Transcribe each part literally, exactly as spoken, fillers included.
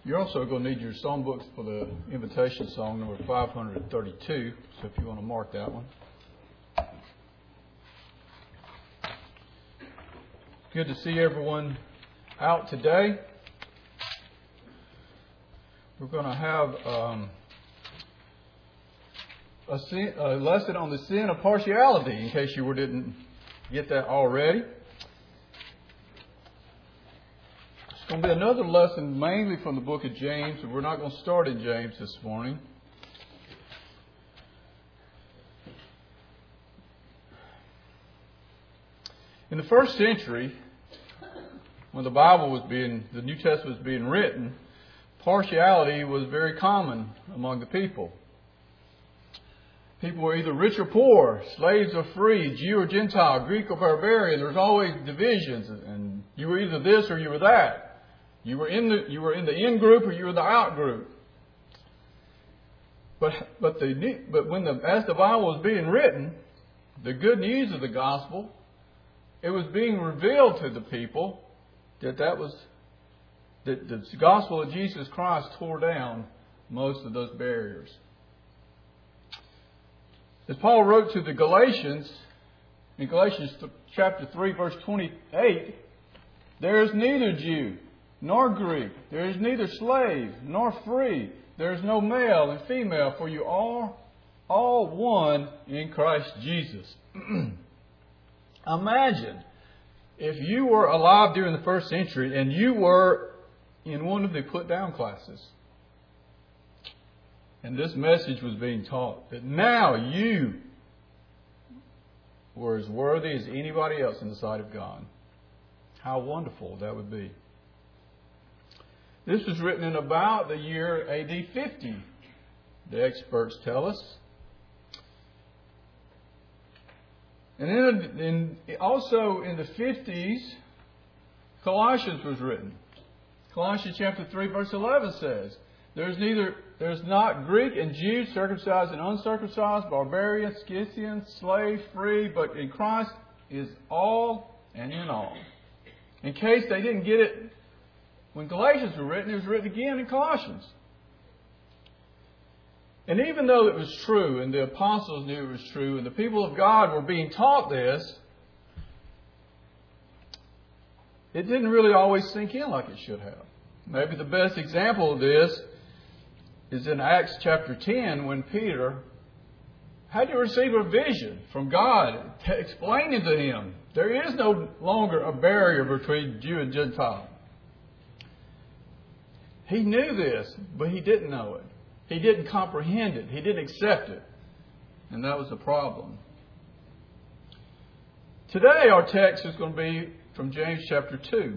You're also going to need your songbooks for the invitation song, number five hundred thirty-two. So if you want to mark that one. Good to see everyone out today. We're going to have um, a, sin, a lesson on the sin of partiality, in case you didn't get that already. It's going to be another lesson mainly from the book of James, and we're not going to start in James this morning. In the first century, when the Bible was being, the New Testament was being written, partiality was very common among the people. People were either rich or poor, slaves or free, Jew or Gentile, Greek or barbarian. There was always divisions, and you were either this or you were that. You were in the you were in the in group or you were the out group. But but the but when the as the Bible was being written, the good news of the gospel, it was being revealed to the people that that was that the gospel of Jesus Christ tore down most of those barriers. As Paul wrote to the Galatians, in Galatians chapter three, verse twenty-eight, there is neither Jew nor Greek, there is neither slave nor free, there is no male and female, for you are all one in Christ Jesus. Imagine if you were alive during the first century and you were in one of the put down classes, and this message was being taught, that now you were as worthy as anybody else in the sight of God. How wonderful that would be. This was written in about the year A D fifty, the experts tell us. And in, in, also in the fifties, Colossians was written. Colossians chapter three, verse eleven says, There's neither there's not Greek and Jew, circumcised and uncircumcised, barbarian, Scythian, slave, free, but in Christ is all and in all. In case they didn't get it when Galatians were written, it was written again in Colossians. And even though it was true, and the apostles knew it was true, and the people of God were being taught this, it didn't really always sink in like it should have. Maybe the best example of this is in Acts chapter ten, when Peter had to receive a vision from God explaining to him there is no longer a barrier between Jew and Gentile. He knew this, but he didn't know it. He didn't comprehend it. He didn't accept it. And that was the problem. Today our text is going to be from James chapter two.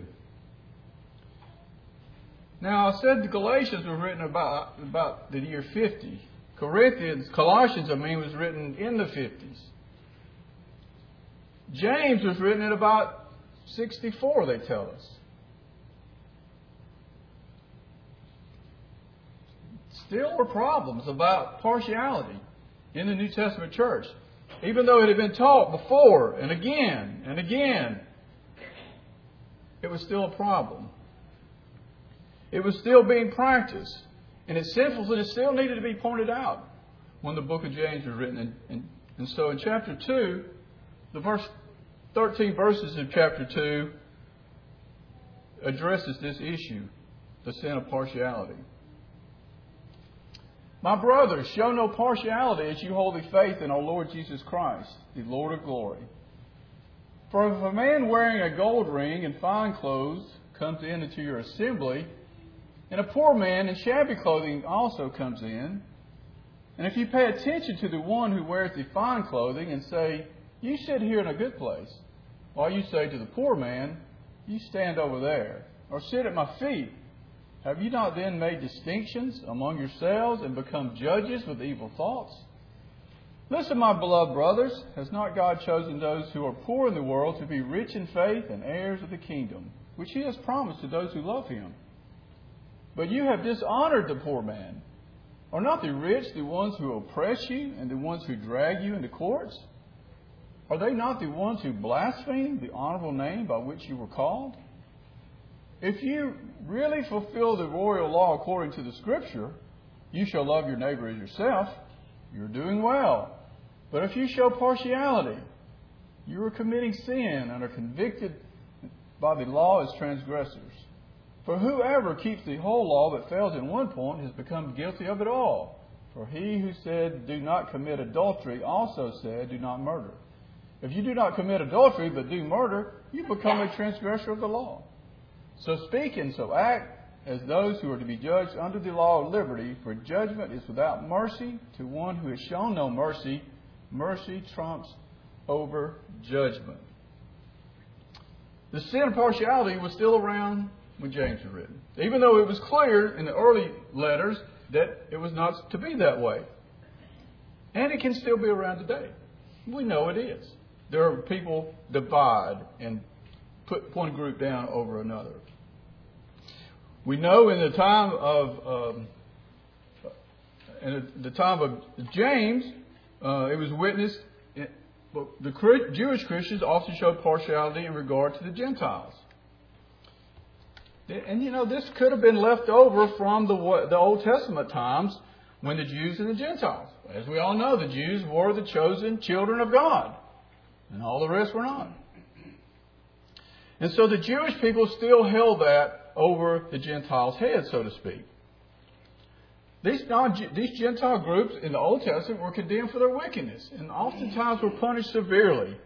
Now, I said the Galatians were written about, about the year fifty. Corinthians, Colossians, I mean, was written in the fifties. James was written at about sixty-four, they tell us. Still were problems about partiality in the New Testament church. Even though it had been taught before and again and again, it was still a problem. It was still being practiced. And its sinfulness still needed to be pointed out when the book of James was written. And, and, and so in chapter two, the verse thirteen verses of chapter two addresses this issue, the sin of partiality. My brothers, show no partiality as you hold the faith in our Lord Jesus Christ, the Lord of glory. For if a man wearing a gold ring and fine clothes comes in into your assembly, and a poor man in shabby clothing also comes in, and if you pay attention to the one who wears the fine clothing and say, You sit here in a good place, while you say to the poor man, You stand over there, or sit at my feet, have you not then made distinctions among yourselves and become judges with evil thoughts? Listen, my beloved brothers, has not God chosen those who are poor in the world to be rich in faith and heirs of the kingdom, which He has promised to those who love Him? But you have dishonored the poor man. Are not the rich the ones who oppress you and the ones who drag you into courts? Are they not the ones who blaspheme the honorable name by which you were called? if you really fulfill the royal law according to the Scripture, you shall love your neighbor as yourself, you're doing well. But if you show partiality, you are committing sin and are convicted by the law as transgressors. For whoever keeps the whole law but fails in one point has become guilty of it all. For he who said, do not commit adultery, also said, do not murder. If you do not commit adultery but do murder, you become a transgressor of the law. So speak and so act as those who are to be judged under the law of liberty, for judgment is without mercy to one who has shown no mercy. Mercy trumps over judgment. The sin of partiality was still around when James was written, even though it was clear in the early letters that it was not to be that way. And it can still be around today. We know it is. There are people divide and put one group down over another. We know in the time of um, in the time of James, uh, it was witnessed. In, the Jewish Christians often showed partiality in regard to the Gentiles. And you know, this could have been left over from the the Old Testament times when the Jews and the Gentiles. As we all know, the Jews were the chosen children of God, and all the rest were not. And so the Jewish people still held that over the Gentiles' heads, so to speak. These, non, these Gentile groups in the Old Testament were condemned for their wickedness and oftentimes were punished severely.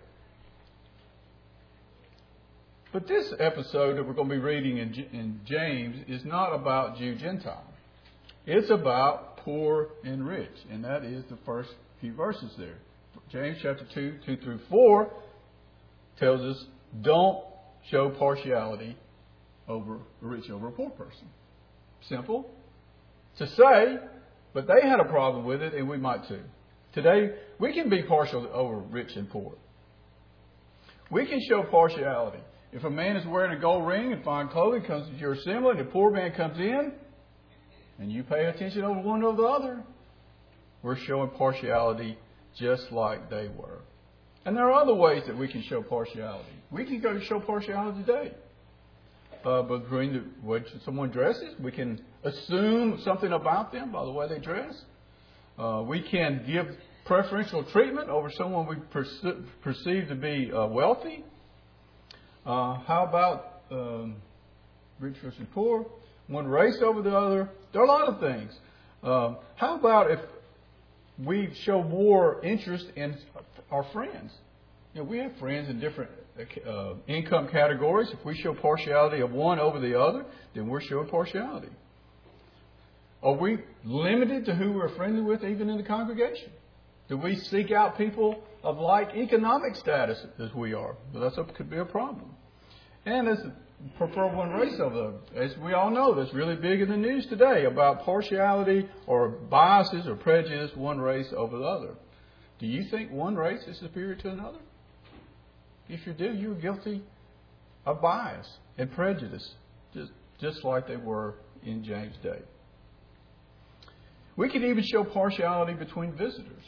But this episode that we're going to be reading in, in James is not about Jew-Gentile. It's about poor and rich. And that is the first few verses there. James chapter two, two through four tells us, don't show partiality over a rich over a poor person. Simple to say, but they had a problem with it, and we might too. Today, we can be partial over rich and poor. We can show partiality. If a man is wearing a gold ring and fine clothing, comes to your assembly, and a poor man comes in, and you pay attention over one over the other, we're showing partiality just like they were. And there are other ways that we can show partiality. We can go show partiality today. Uh, between the way someone dresses, we can assume something about them by the way they dress. Uh, we can give preferential treatment over someone we perce- perceive to be uh, wealthy. Uh, how about um, rich versus poor? One race over the other. There are a lot of things. Uh, how about if we show more interest in our friends? You know, we have friends in different uh, income categories. If we show partiality of one over the other, then we're showing partiality. Are we limited to who we're friendly with, even in the congregation? Do we seek out people of like economic status as we are? Well, that could be a problem. And as prefer one race over the, as we all know, that's really big in the news today about partiality or biases or prejudice, one race over the other. Do you think one race is superior to another? If you do, you're guilty of bias and prejudice, just, just like they were in James' day. We can even show partiality between visitors.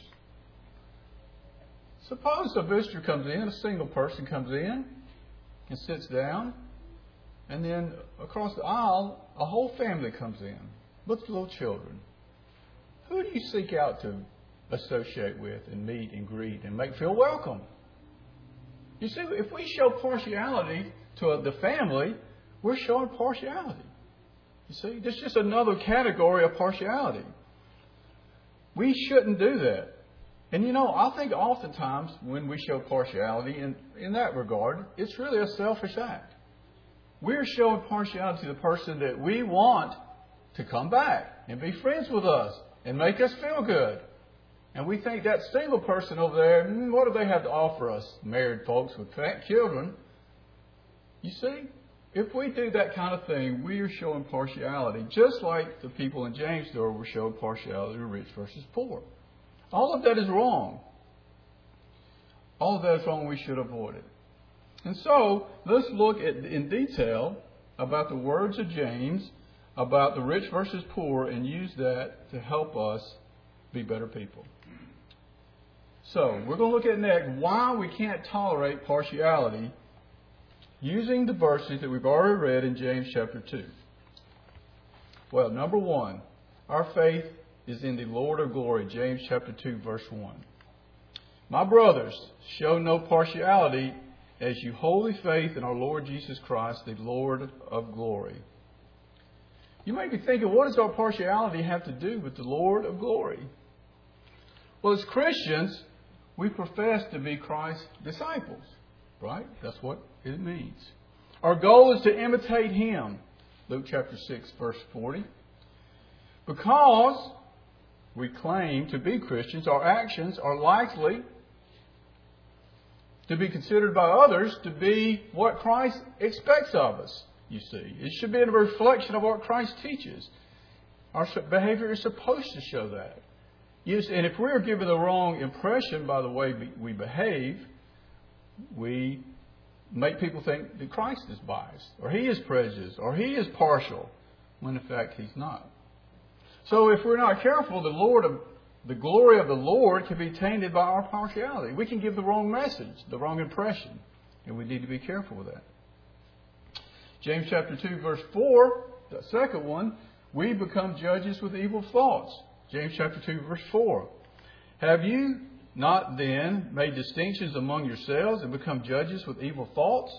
Suppose a visitor comes in, a single person comes in and sits down, and then across the aisle, a whole family comes in with little children. Who do you seek out to associate with and meet and greet and make feel welcome? You see, if we show partiality to the family, we're showing partiality. You see, there's just another category of partiality. We shouldn't do that. And you know, I think oftentimes when we show partiality in, in that regard, it's really a selfish act. We're showing partiality to the person that we want to come back and be friends with us and make us feel good. And we think that single person over there, mm, what do they have to offer us, married folks with fat children? You see, if we do that kind of thing, we are showing partiality, just like the people in James' door were showing partiality to rich versus poor. All of that is wrong. All of that is wrong. We should avoid it. And so, let's look at in detail about the words of James, about the rich versus poor, and use that to help us be better people. So, we're going to look at next why we can't tolerate partiality using the verses that we've already read in James chapter two. Well, number one, our faith is in the Lord of glory, James chapter two, verse one. My brothers, show no partiality as you hold the faith in our Lord Jesus Christ, the Lord of glory. You may be thinking, what does our partiality have to do with the Lord of glory? Well, as Christians, we profess to be Christ's disciples, right? That's what it means. Our goal is to imitate Him, Luke chapter six, verse forty. Because we claim to be Christians, our actions are likely to be considered by others to be what Christ expects of us, you see. It should be a reflection of what Christ teaches. Our behavior is supposed to show that. Yes, and if we are given the wrong impression by the way we behave, we make people think that Christ is biased, or He is prejudiced, or He is partial, when in fact He's not. So if we're not careful, the Lord of the glory of the Lord can be tainted by our partiality. We can give the wrong message, the wrong impression, and we need to be careful with that. James chapter two, verse four, the second one, we become judges with evil thoughts. James chapter two, verse four. Have you not then made distinctions among yourselves and become judges with evil thoughts?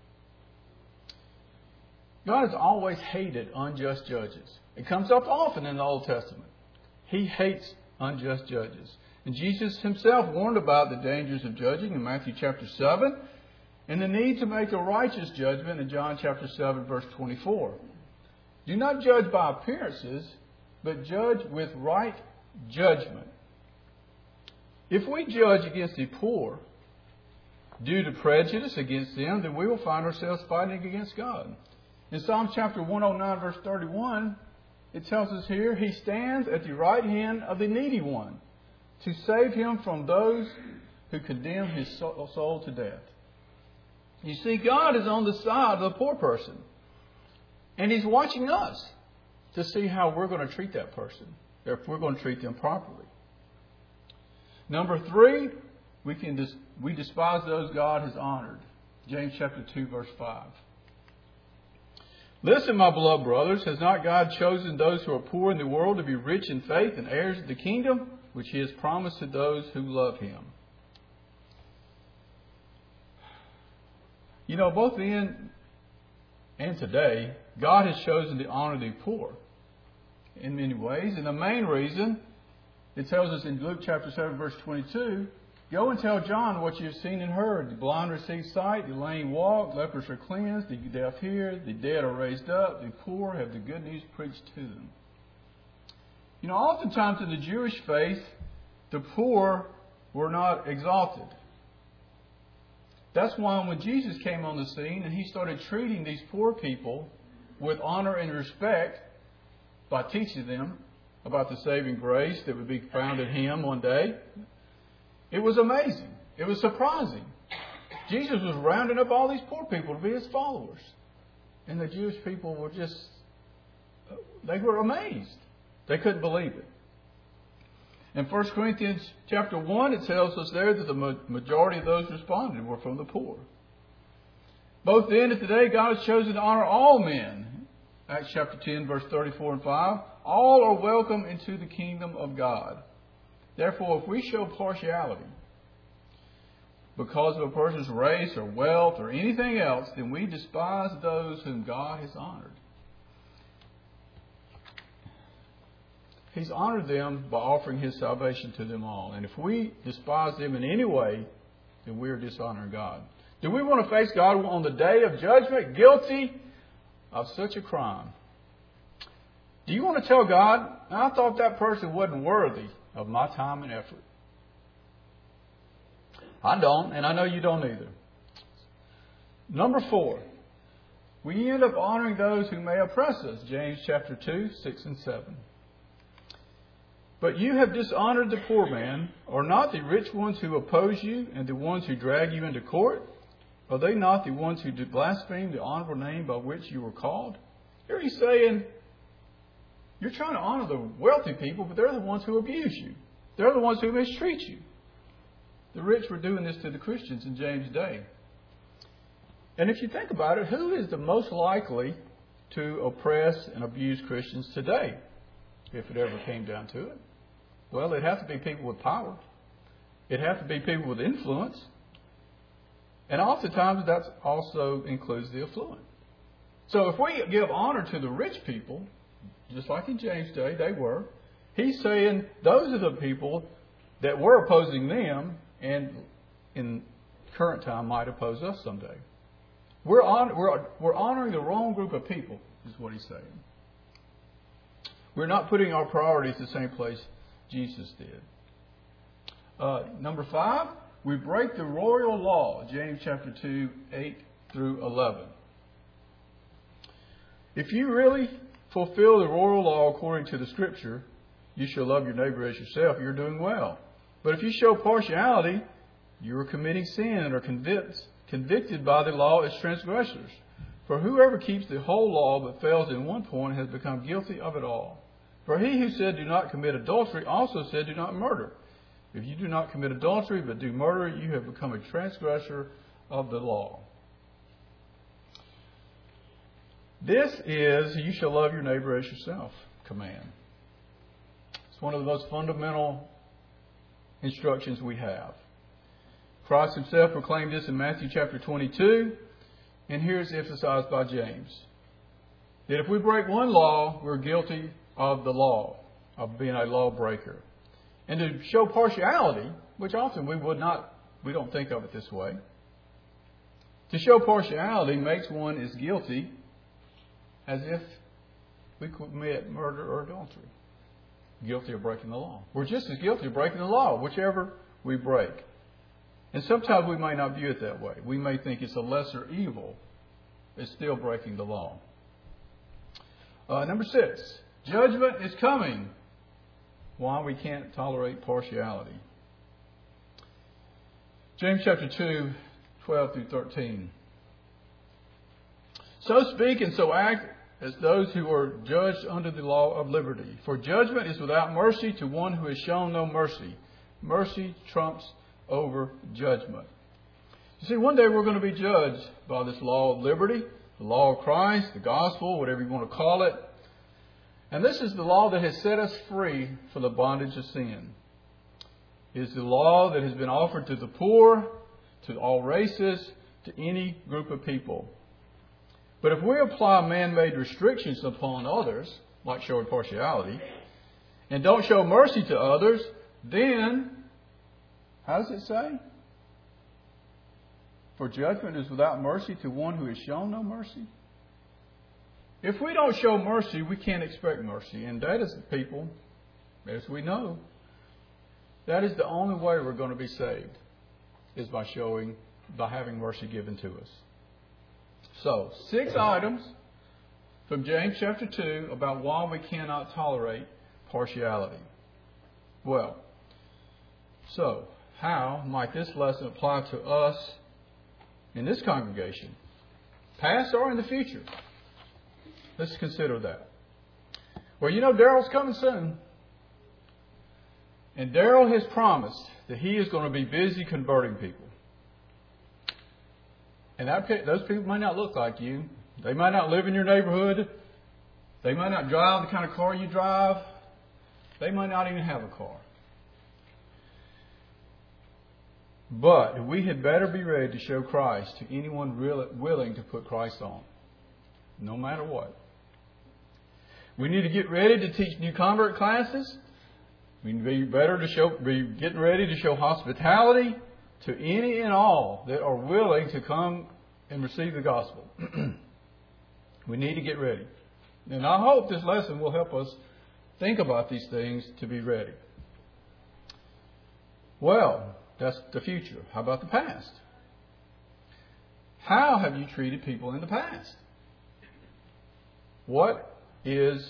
God has always hated unjust judges. It comes up often in the Old Testament. He hates unjust judges. And Jesus Himself warned about the dangers of judging in Matthew chapter seven and the need to make a righteous judgment in John chapter seven, verse twenty-four. Do not judge by appearances, but judge with right judgment. If we judge against the poor due to prejudice against them, then we will find ourselves fighting against God. In Psalm chapter one oh nine, verse thirty-one, it tells us here, He stands at the right hand of the needy one to save him from those who condemn his soul to death. You see, God is on the side of the poor person. And He's watching us to see how we're going to treat that person, or if we're going to treat them properly. Number three, we can dis- we despise those God has honored. James chapter two, verse five. Listen, my beloved brothers, has not God chosen those who are poor in the world to be rich in faith and heirs of the kingdom, which He has promised to those who love Him? You know, both then and today, God has chosen to honor the poor in many ways. And the main reason, it tells us in Luke chapter seven, verse twenty-two, go and tell John what you have seen and heard. The blind receive sight, the lame walk, lepers are cleansed, the deaf hear, the dead are raised up, the poor have the good news preached to them. You know, oftentimes in the Jewish faith, the poor were not exalted. That's why when Jesus came on the scene and He started treating these poor people with honor and respect by teaching them about the saving grace that would be found in Him one day, it was amazing. It was surprising. Jesus was rounding up all these poor people to be His followers. And the Jewish people were just, they were amazed. They couldn't believe it. In First Corinthians chapter one, it tells us there that the majority of those responded were from the poor. Both then and today, God has chosen to honor all men. Acts chapter ten, verse thirty-four and five. All are welcome into the kingdom of God. Therefore, if we show partiality because of a person's race or wealth or anything else, then we despise those whom God has honored. He's honored them by offering His salvation to them all. And if we despise them in any way, then we are dishonoring God. Do we want to face God on the day of judgment guilty of such a crime? Do you want to tell God, I thought that person wasn't worthy of my time and effort? I don't, and I know you don't either. Number four, we end up honoring those who may oppress us. James chapter two, six and seven. But you have dishonored the poor man. Are not the rich ones who oppose you and the ones who drag you into court? Are they not the ones who blaspheme the honorable name by which you were called? Here He's saying, you're trying to honor the wealthy people, but they're the ones who abuse you. They're the ones who mistreat you. The rich were doing this to the Christians in James' day. And if you think about it, who is the most likely to oppress and abuse Christians today, if it ever came down to it? Well, it'd have to be people with power. It'd have to be people with influence. And oftentimes that also includes the affluent. So if we give honor to the rich people, just like in James' day, they were, he's saying those are the people that were opposing them and in current time might oppose us someday. We're, on, we're, we're honoring the wrong group of people, is what he's saying. We're not putting our priorities the same place Jesus did. Uh, number five, we break the royal law, James chapter two, eight through eleven. If you really fulfill the royal law according to the Scripture, you shall love your neighbor as yourself, you're doing well. But if you show partiality, you are committing sin and are convinced, convicted by the law as transgressors. For whoever keeps the whole law but fails in one point has become guilty of it all. For he who said, do not commit adultery, also said, do not murder. If you do not commit adultery but do murder, you have become a transgressor of the law. This is, you shall love your neighbor as yourself command. It's one of the most fundamental instructions we have. Christ himself proclaimed this in Matthew chapter twenty-two, and here it's emphasized by James. That if we break one law, we're guilty of the law, of being a lawbreaker. And to show partiality, which often we would not, we don't think of it this way. To show partiality makes one as guilty as if we commit murder or adultery. Guilty of breaking the law. We're just as guilty of breaking the law, whichever we break. And sometimes we may not view it that way. We may think it's a lesser evil. It's still breaking the law. Uh, number six, judgment is coming. Why we can't tolerate partiality. James chapter two, twelve through thirteen. So speak and so act as those who are judged under the law of liberty. For judgment is without mercy to one who has shown no mercy. Mercy trumps over judgment. You see, one day we're going to be judged by this law of liberty, the law of Christ, the gospel, whatever you want to call it. And this is the law that has set us free from the bondage of sin. It is the law that has been offered to the poor, to all races, to any group of people. But if we apply man-made restrictions upon others, like showing partiality, and don't show mercy to others, then, how does it say? For judgment is without mercy to one who has shown no mercy. If we don't show mercy, we can't expect mercy. And that is the people, as we know, that is the only way we're going to be saved, is by showing, by having mercy given to us. So, six items from James chapter two about why we cannot tolerate partiality. Well, so, how might this lesson apply to us in this congregation, past or in the future? Let's consider that. Well, you know, Daryl's coming soon. And Daryl has promised that he is going to be busy converting people. And that, those people may not look like you. They might not live in your neighborhood. They might not drive the kind of car you drive. They might not even have a car. But we had better be ready to show Christ to anyone really willing to put Christ on, no matter what. We need to get ready to teach new convert classes. We need to be better to show, be getting ready to show hospitality to any and all that are willing to come and receive the gospel. We need to get ready. And I hope this lesson will help us think about these things to be ready. Well, that's the future. How about the past? How have you treated people in the past? What is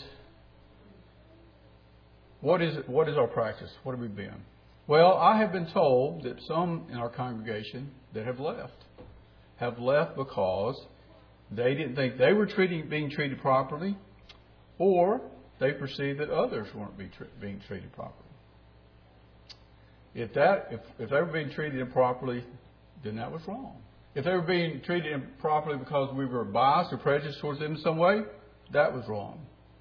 what is what is our practice? What have we been? Well, I have been told that some in our congregation that have left have left because they didn't think they were treating, being treated properly, or they perceived that others weren't be tre- being treated properly. If that if, if they were being treated improperly, then that was wrong. if they were being treated improperly because we were biased or prejudiced towards them in some way, that was wrong.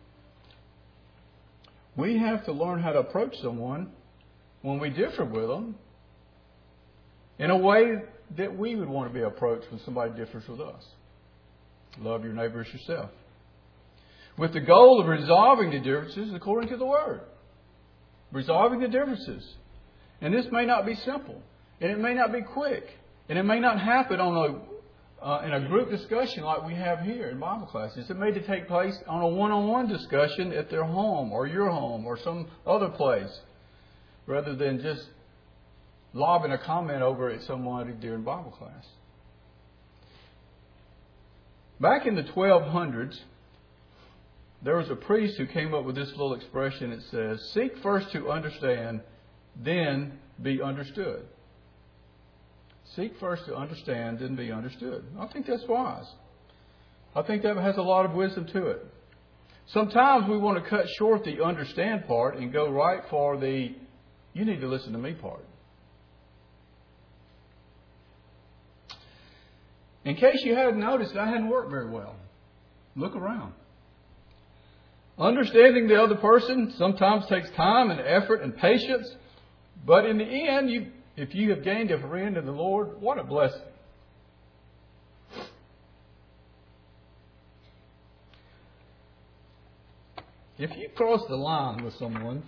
We have to learn how to approach someone when we differ with them in a way that we would want to be approached when somebody differs with us. Love your neighbor as yourself. With the goal of resolving the differences according to the Word. Resolving the differences. And this may not be simple. And it may not be quick. And it may not happen on a, uh, in a group discussion like we have here in Bible classes. It may take place on a one-on-one discussion at their home or your home or some other place, rather than just lobbing a comment over at somebody during Bible class. Back in the twelve hundreds, there was a priest who came up with this little expression that says, "Seek first to understand, then be understood." Seek first to understand, then be understood. I think that's wise. I think that has a lot of wisdom to it. Sometimes we want to cut short the understand part and go right for the you need to listen to me part. In case you hadn't noticed, that hadn't worked very well. Look around. Understanding the other person sometimes takes time and effort and patience. But in the end, you, if you have gained a friend in the Lord, what a blessing. If you cross the line with someone,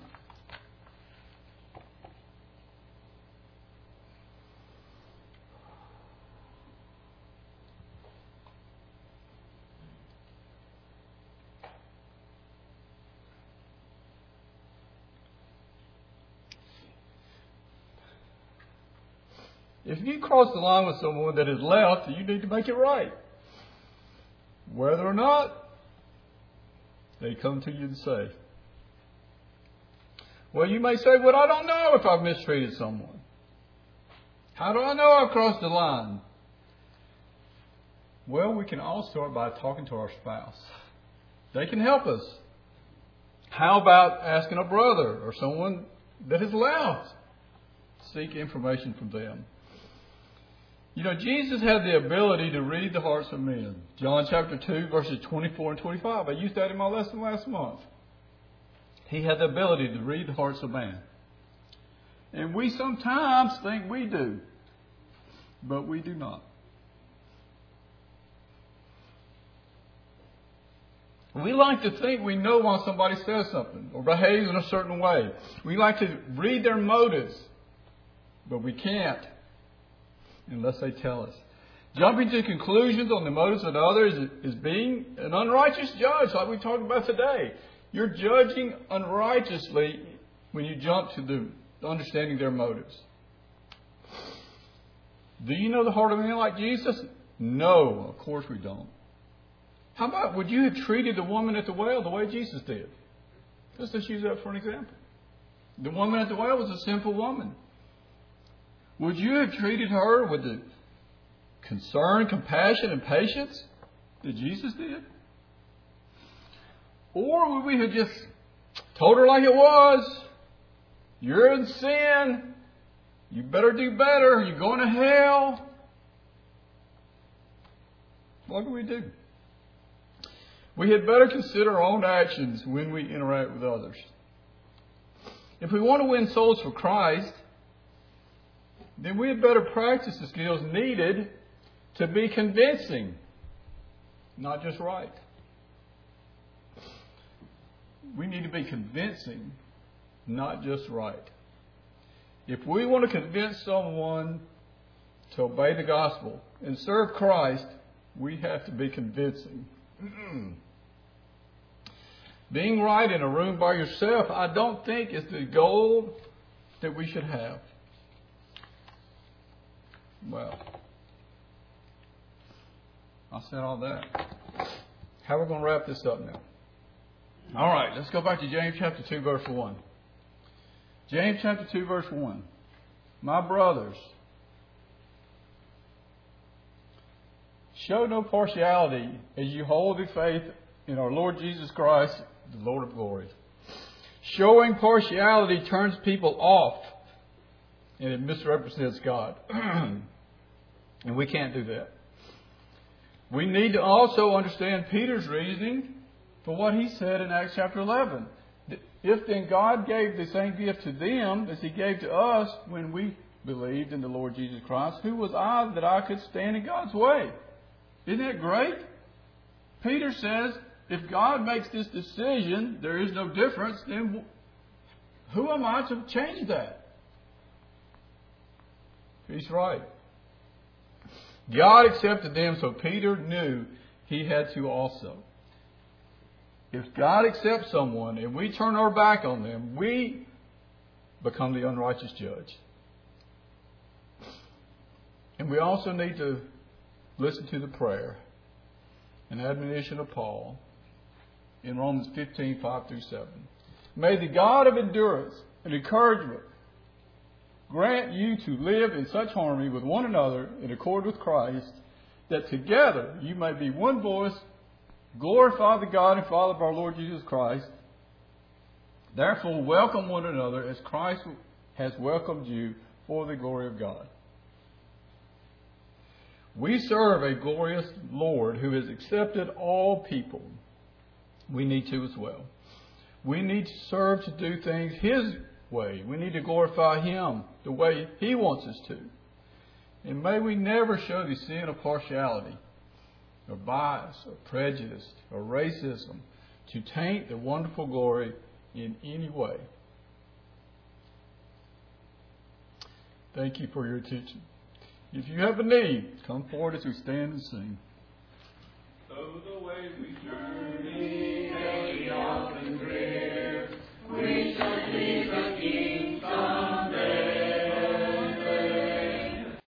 If you cross the line with someone that is left, you need to make it right. Whether or not they come to you and say, well, you may say, well, I don't know if I've mistreated someone. How do I know I've crossed the line? Well, we can all start by talking to our spouse. They can help us. How about asking a brother or someone that is left? Seek information from them. You know, Jesus had the ability to read the hearts of men. John chapter two, verses twenty-four and twenty-five. I used that in my lesson last month. He had the ability to read the hearts of man. And we sometimes think we do, but we do not. We like to think we know why somebody says something or behaves in a certain way. We like to read their motives, but we can't unless they tell us. Jumping to conclusions on the motives of others is being an unrighteous judge, like we talked about today. You're judging unrighteously when you jump to the understanding their motives. Do you know the heart of a man like Jesus? No, of course we don't. How about, would you have treated the woman at the well the way Jesus did? Let's just use that for an example. The woman at the well was a sinful woman. Would you have treated her with the concern, compassion, and patience that Jesus did? Or would we have just told her like it was? You're in sin. You better do better. You're going to hell. What do we do? We had better consider our own actions when we interact with others. If we want to win souls for Christ, then we had better practice the skills needed to be convincing, not just right. We need to be convincing, not just right. If we want to convince someone to obey the gospel and serve Christ, we have to be convincing. Being right in a room by yourself, I don't think is the goal that we should have. Well, I said all that. How are we going to wrap this up now? All right, let's go back to James chapter two, verse one. James chapter two, verse one. My brothers, show no partiality as you hold the faith in our Lord Jesus Christ, the Lord of glory. Showing partiality turns people off, and it misrepresents God. And we can't do that. We need to also understand Peter's reasoning for what he said in Acts chapter eleven. If then God gave the same gift to them as He gave to us when we believed in the Lord Jesus Christ, who was I that I could stand in God's way? Isn't that great? Peter says, if God makes this decision, there is no difference, then who am I to change that? He's right. God accepted them, so Peter knew he had to also. If God accepts someone and we turn our back on them, we become the unrighteous judge. And we also need to listen to the prayer and admonition of Paul in Romans fifteen, five through seven. May the God of endurance and encouragement grant you to live in such harmony with one another in accord with Christ, that together you may be one voice, glorify the God and Father of our Lord Jesus Christ. Therefore, welcome one another as Christ has welcomed you for the glory of God. We serve a glorious Lord who has accepted all people. We need to as well. We need to serve to do things His way. We need to glorify Him the way He wants us to. And may we never show the sin of partiality, or bias, or prejudice, or racism to taint the wonderful glory in any way. Thank you for your attention. If you have a need, come forward as we stand and sing. So the way we journey